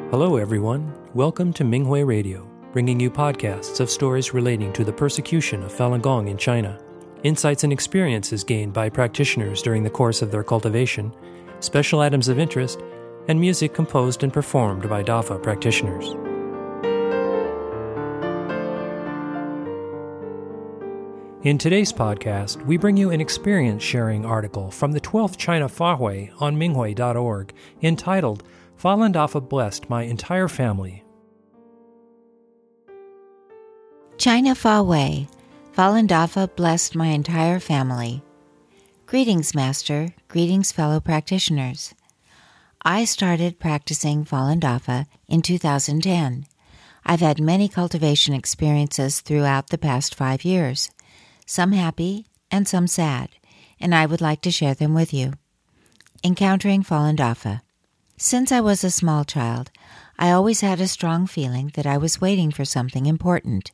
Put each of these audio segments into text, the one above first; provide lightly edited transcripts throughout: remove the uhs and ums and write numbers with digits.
Hello, everyone. Welcome to Minghui Radio, bringing you podcasts of stories relating to the persecution of Falun Gong in China, insights and experiences gained by practitioners during the course of their cultivation, special items of interest, and music composed and performed by DAFA practitioners. In today's podcast, we bring you an experience-sharing article from the 12th China Fahui on Minghui.org entitled Falun Dafa Blessed My Entire Family. China Fahui, Falun Dafa Blessed My Entire Family. Greetings, Master. Greetings, fellow practitioners. I started practicing Falun Dafa in 2010. I've had many cultivation experiences throughout the past 5 years, some happy and some sad, and I would like to share them with you. Encountering Falun Dafa. Since I was a small child, I always had a strong feeling that I was waiting for something important.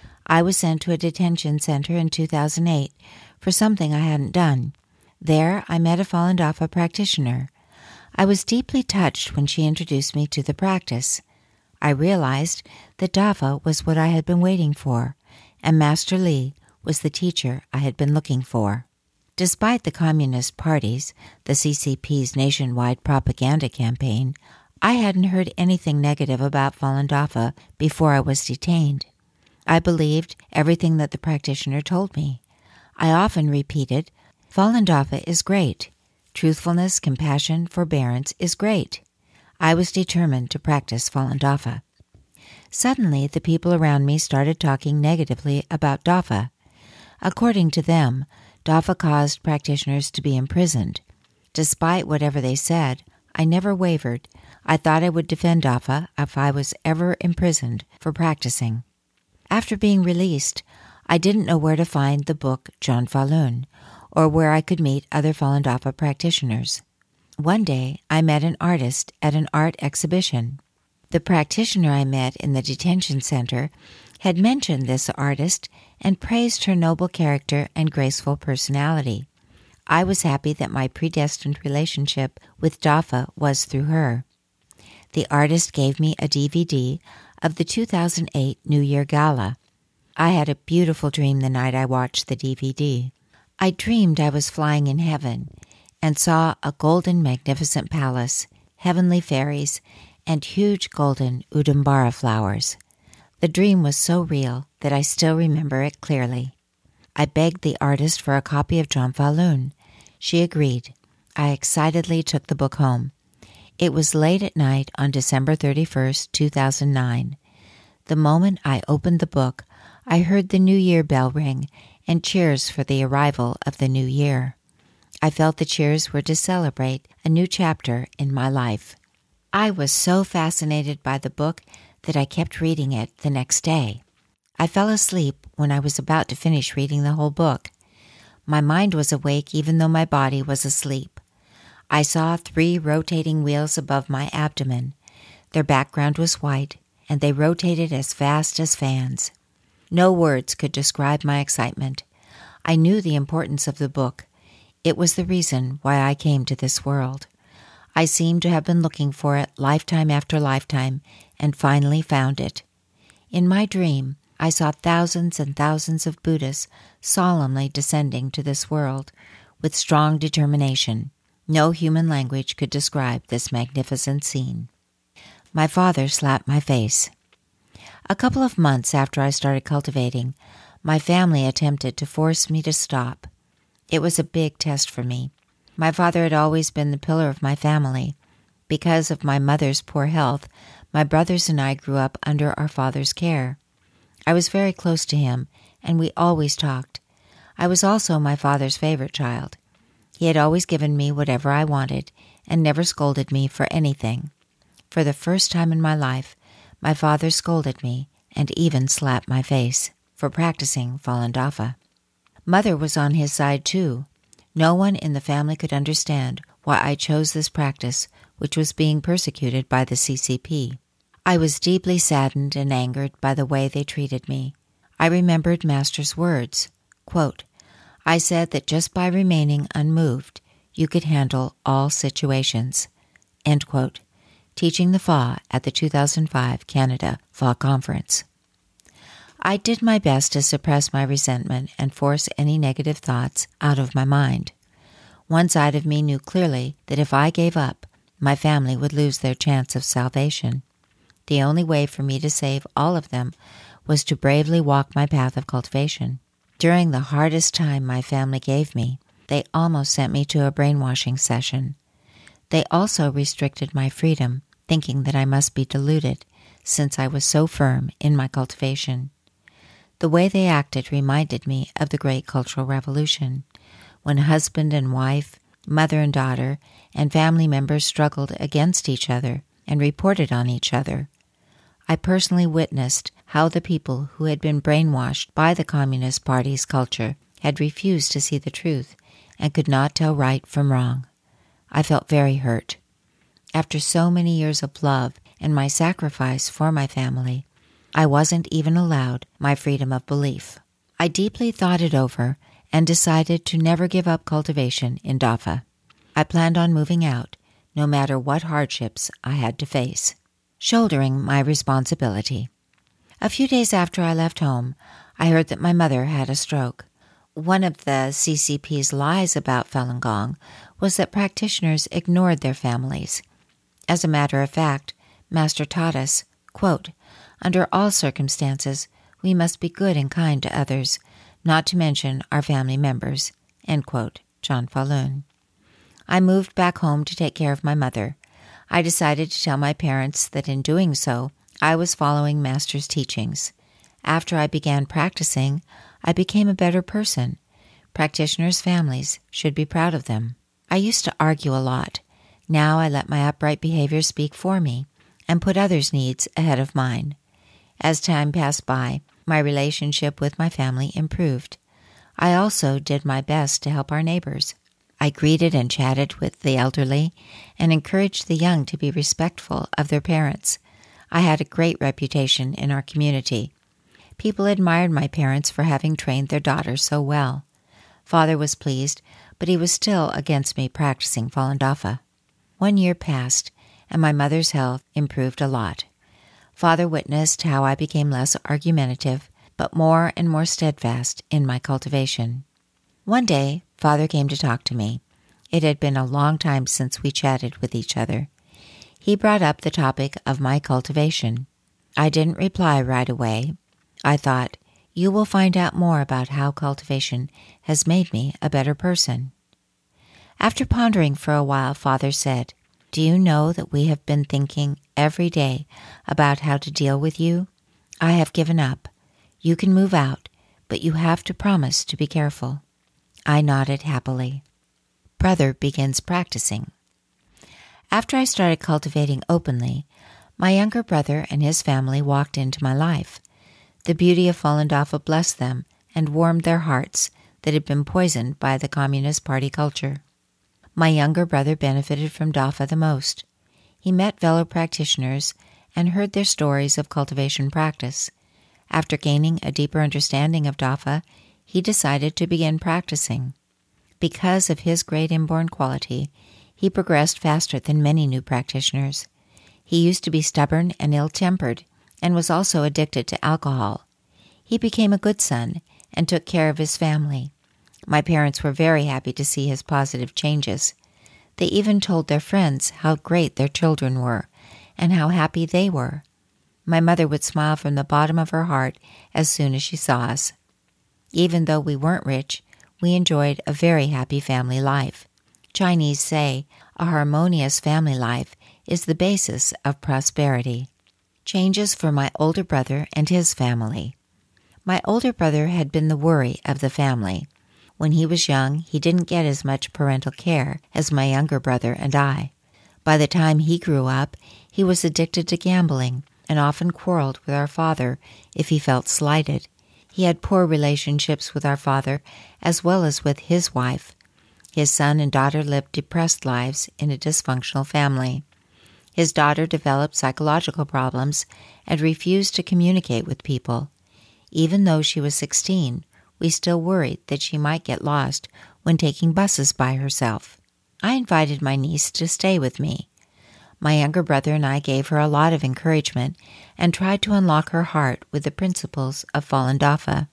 I was sent to a detention center in 2008 for something I hadn't done. There, I met a Falun Dafa practitioner. I was deeply touched when she introduced me to the practice. I realized that Dafa was what I had been waiting for, and Master Li was the teacher I had been looking for. Despite the Communist Party's, the CCP's nationwide propaganda campaign, I hadn't heard anything negative about Falun Dafa before I was detained. I believed everything that the practitioner told me. I often repeated, Falun Dafa is great. Truthfulness, compassion, forbearance is great. I was determined to practice Falun Dafa. Suddenly, the people around me started talking negatively about Dafa. According to them, Dafa caused practitioners to be imprisoned. Despite whatever they said, I never wavered. I thought I would defend Dafa if I was ever imprisoned for practicing. After being released, I didn't know where to find the book John Falun, or where I could meet other Falun Dafa practitioners. One day, I met an artist at an art exhibition. The practitioner I met in the detention center had mentioned this artist and praised her noble character and graceful personality. I was happy that my predestined relationship with Dafa was through her. The artist gave me a DVD of the 2008 New Year Gala. I had a beautiful dream the night I watched the DVD. I dreamed I was flying in heaven and saw a golden, magnificent palace, heavenly fairies, and huge golden Udambara flowers. The dream was so real that I still remember it clearly. I begged the artist for a copy of John Falun. She agreed. I excitedly took the book home. It was late at night on December 31st, 2009. The moment I opened the book, I heard the New Year bell ring and cheers for the arrival of the new year. I felt the cheers were to celebrate a new chapter in my life. I was so fascinated by the book that I kept reading it the next day. I fell asleep when I was about to finish reading the whole book. My mind was awake even though my body was asleep. I saw 3 rotating wheels above my abdomen. Their background was white, and they rotated as fast as fans. No words could describe my excitement. I knew the importance of the book. It was the reason why I came to this world. I seemed to have been looking for it lifetime after lifetime, and finally found it. In my dream, I saw thousands and thousands of Buddhists solemnly descending to this world with strong determination. No human language could describe this magnificent scene. My father slapped my face. A couple of months after I started cultivating, my family attempted to force me to stop. It was a big test for me. My father had always been the pillar of my family. Because of my mother's poor health, my brothers and I grew up under our father's care. I was very close to him, and we always talked. I was also my father's favorite child. He had always given me whatever I wanted and never scolded me for anything. For the first time in my life, my father scolded me and even slapped my face for practicing Falun Dafa. Mother was on his side too. No one in the family could understand why I chose this practice, which was being persecuted by the CCP. I was deeply saddened and angered by the way they treated me. I remembered Master's words, quote, I said that just by remaining unmoved, you could handle all situations, end quote. teaching the Fa at the 2005 Canada Fa Conference. I did my best to suppress my resentment and force any negative thoughts out of my mind. One side of me knew clearly that if I gave up, my family would lose their chance of salvation. The only way for me to save all of them was to bravely walk my path of cultivation. During the hardest time my family gave me, they almost sent me to a brainwashing session. They also restricted my freedom, thinking that I must be deluded, since I was so firm in my cultivation. The way they acted reminded me of the Great Cultural Revolution, when husband and wife, mother and daughter, and family members struggled against each other and reported on each other. I personally witnessed how the people who had been brainwashed by the Communist Party's culture had refused to see the truth and could not tell right from wrong. I felt very hurt. After so many years of love and my sacrifice for my family, I wasn't even allowed my freedom of belief. I deeply thought it over and decided to never give up cultivation in Dafa. I planned on moving out, no matter what hardships I had to face, shouldering my responsibility. A few days after I left home, I heard that my mother had a stroke. One of the CCP's lies about Falun Gong was that practitioners ignored their families. As a matter of fact, Master taught us, quote, "Under all circumstances, we must be good and kind to others, not to mention our family members," end quote, John Falun. I moved back home to take care of my mother. I decided to tell my parents that in doing so, I was following Master's teachings. After I began practicing, I became a better person. Practitioners' families should be proud of them. I used to argue a lot. Now I let my upright behavior speak for me and put others' needs ahead of mine. As time passed by, my relationship with my family improved. I also did my best to help our neighbors. I greeted and chatted with the elderly and encouraged the young to be respectful of their parents. I had a great reputation in our community. People admired my parents for having trained their daughters so well. Father was pleased, but he was still against me practicing Falun Dafa. 1 year passed, and my mother's health improved a lot. Father witnessed how I became less argumentative, but more and more steadfast in my cultivation. One day, Father came to talk to me. It had been a long time since we chatted with each other. He brought up the topic of my cultivation. I didn't reply right away. I thought, you will find out more about how cultivation has made me a better person. After pondering for a while, Father said, "Do you know that we have been thinking every day about how to deal with you? I have given up. You can move out, but you have to promise to be careful." I nodded happily. Brother begins practicing. After I started cultivating openly, my younger brother and his family walked into my life. The beauty of Falun Dafa blessed them and warmed their hearts that had been poisoned by the Communist Party culture. My younger brother benefited from Dafa the most. He met fellow practitioners and heard their stories of cultivation practice. After gaining a deeper understanding of Dafa, he decided to begin practicing. Because of his great inborn quality, he progressed faster than many new practitioners. He used to be stubborn and ill-tempered, and was also addicted to alcohol. He became a good son and took care of his family. My parents were very happy to see his positive changes. They even told their friends how great their children were and how happy they were. My mother would smile from the bottom of her heart as soon as she saw us. Even though we weren't rich, we enjoyed a very happy family life. Chinese say a harmonious family life is the basis of prosperity. Changes for my older brother and his family. My older brother had been the worry of the family. When he was young, he didn't get as much parental care as my younger brother and I. By the time he grew up, he was addicted to gambling and often quarreled with our father if he felt slighted. He had poor relationships with our father as well as with his wife. His son and daughter lived depressed lives in a dysfunctional family. His daughter developed psychological problems and refused to communicate with people. Even though she was 16, we still worried that she might get lost when taking buses by herself. I invited my niece to stay with me. My younger brother and I gave her a lot of encouragement and tried to unlock her heart with the principles of Falun Dafa.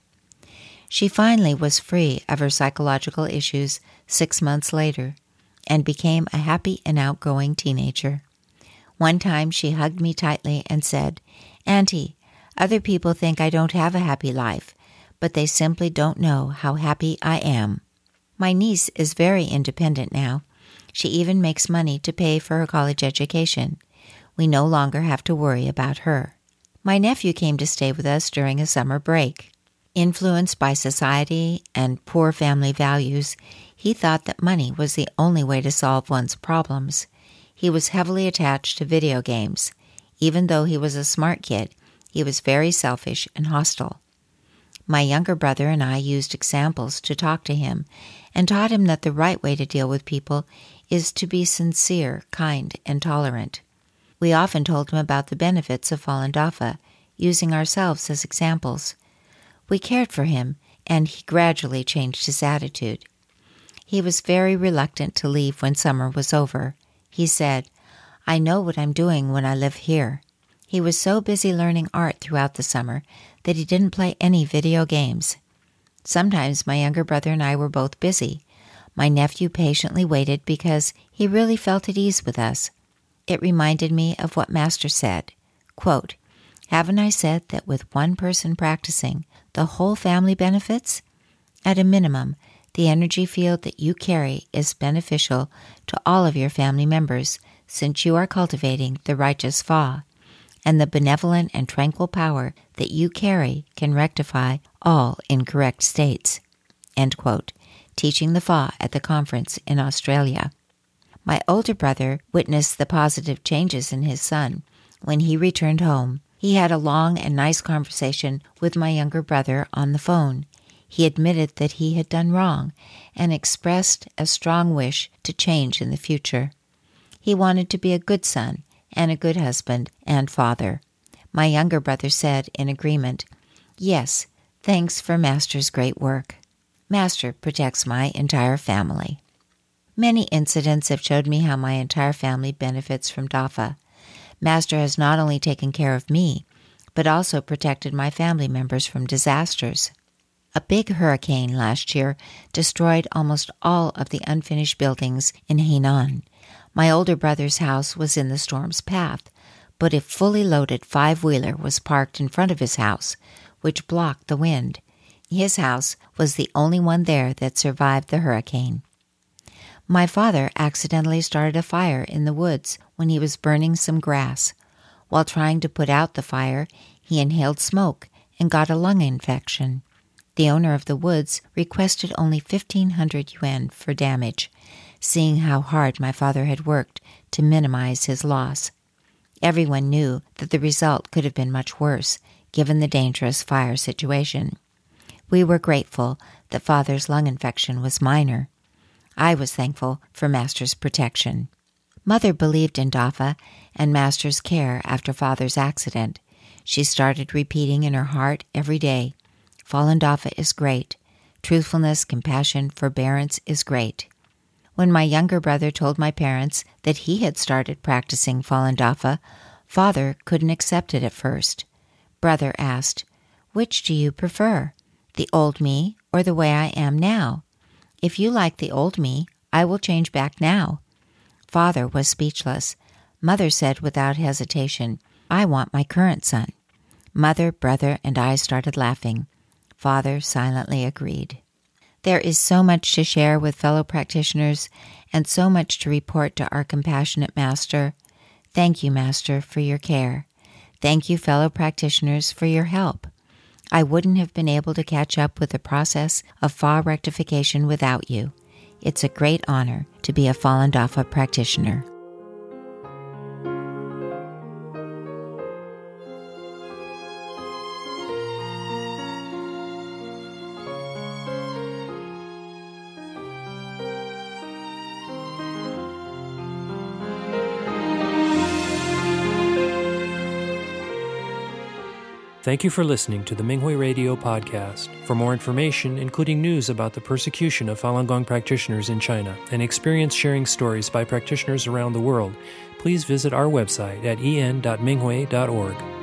She finally was free of her psychological issues 6 months later and became a happy and outgoing teenager. One time she hugged me tightly and said, "Auntie, other people think I don't have a happy life, but they simply don't know how happy I am." My niece is very independent now. She even makes money to pay for her college education. We no longer have to worry about her. My nephew came to stay with us during a summer break. Influenced by society and poor family values, he thought that money was the only way to solve one's problems. He was heavily attached to video games. Even though he was a smart kid, he was very selfish and hostile. My younger brother and I used examples to talk to him and taught him that the right way to deal with people is to be sincere, kind, and tolerant. We often told him about the benefits of Falun Dafa, using ourselves as examples. We cared for him, and he gradually changed his attitude. He was very reluctant to leave when summer was over. He said, "I know what I'm doing when I live here." He was so busy learning art throughout the summer that he didn't play any video games. Sometimes my younger brother and I were both busy. My nephew patiently waited because he really felt at ease with us. It reminded me of what Master said, quote, "Haven't I said that with one person practicing, the whole family benefits? At a minimum, the energy field that you carry is beneficial to all of your family members, since you are cultivating the righteous Fa, and the benevolent and tranquil power that you carry can rectify all incorrect states." End quote, teaching the Fa at the conference in Australia. My older brother witnessed the positive changes in his son. When he returned home, he had a long and nice conversation with my younger brother on the phone. He admitted that he had done wrong and expressed a strong wish to change in the future. He wanted to be a good son and a good husband and father. My younger brother said in agreement, "Yes, thanks for Master's great work. Master protects my entire family." Many incidents have showed me how my entire family benefits from Dafa. Master has not only taken care of me, but also protected my family members from disasters. A big hurricane last year destroyed almost all of the unfinished buildings in Hainan. My older brother's house was in the storm's path, but a fully loaded 5-wheeler was parked in front of his house, which blocked the wind. His house was the only one there that survived the hurricane. My father accidentally started a fire in the woods when he was burning some grass. While trying to put out the fire, he inhaled smoke and got a lung infection. The owner of the woods requested only 1,500 yuan for damage, seeing how hard my father had worked to minimize his loss. Everyone knew that the result could have been much worse, given the dangerous fire situation. We were grateful that Father's lung infection was minor. I was thankful for Master's protection. Mother believed in Dafa and Master's care after Father's accident. She started repeating in her heart every day, "Falun Dafa is great. Truthfulness, compassion, forbearance is great." When my younger brother told my parents that he had started practicing Falun Dafa, Father couldn't accept it at first. Brother asked, "Which do you prefer, the old me or the way I am now? If you like the old me, I will change back now." Father was speechless. Mother said without hesitation, "I want my current son." Mother, brother, and I started laughing. Father silently agreed. There is so much to share with fellow practitioners and so much to report to our compassionate Master. Thank you, Master, for your care. Thank you, fellow practitioners, for your help. I wouldn't have been able to catch up with the process of Fa rectification without you. It's a great honor to be a Falun Dafa practitioner. Thank you for listening to the Minghui Radio podcast. For more information, including news about the persecution of Falun Gong practitioners in China and experience-sharing stories by practitioners around the world, please visit our website at en.minghui.org.